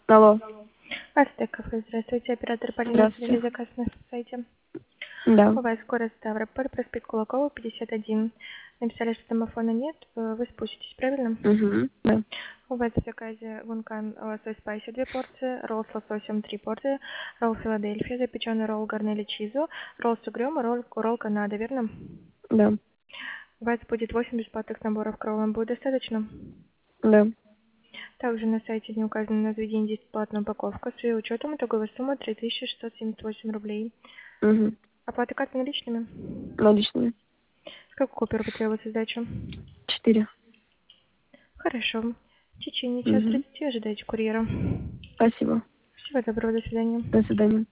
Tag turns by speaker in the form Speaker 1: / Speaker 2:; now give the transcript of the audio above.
Speaker 1: Алло.
Speaker 2: Астеков, здравствуйте, оператор Полина,
Speaker 1: Здравствуйте.
Speaker 2: приняли заказ на сайте.
Speaker 1: Да.
Speaker 2: У вас скорость Ставрополь, проспект Кулакова, 51. Написали, что домофона нет, вы спуститесь, правильно?
Speaker 1: Угу. Да.
Speaker 2: У вас в заказе вункан лосось спайси 2 порции, ролл с лососем 3 порции, ролл Филадельфия, запеченный ролл гарнели чизу, ролл с угрём и ролл Канада, верно?
Speaker 1: Да.
Speaker 2: У вас будет 8 бесплатных наборов к роллам, будет достаточно?
Speaker 1: Да.
Speaker 2: Также на сайте не указано на заведение бесплатная упаковка. С ее учетом итоговая сумма 3678 рублей.
Speaker 1: Угу.
Speaker 2: Оплата карты наличными?
Speaker 1: Наличными.
Speaker 2: Сколько купюр потребуется сдача?
Speaker 1: 4.
Speaker 2: Хорошо. В течение часа
Speaker 1: Угу.
Speaker 2: 30 ожидайте курьера.
Speaker 1: Спасибо.
Speaker 2: Всего доброго, до свидания.
Speaker 1: До свидания.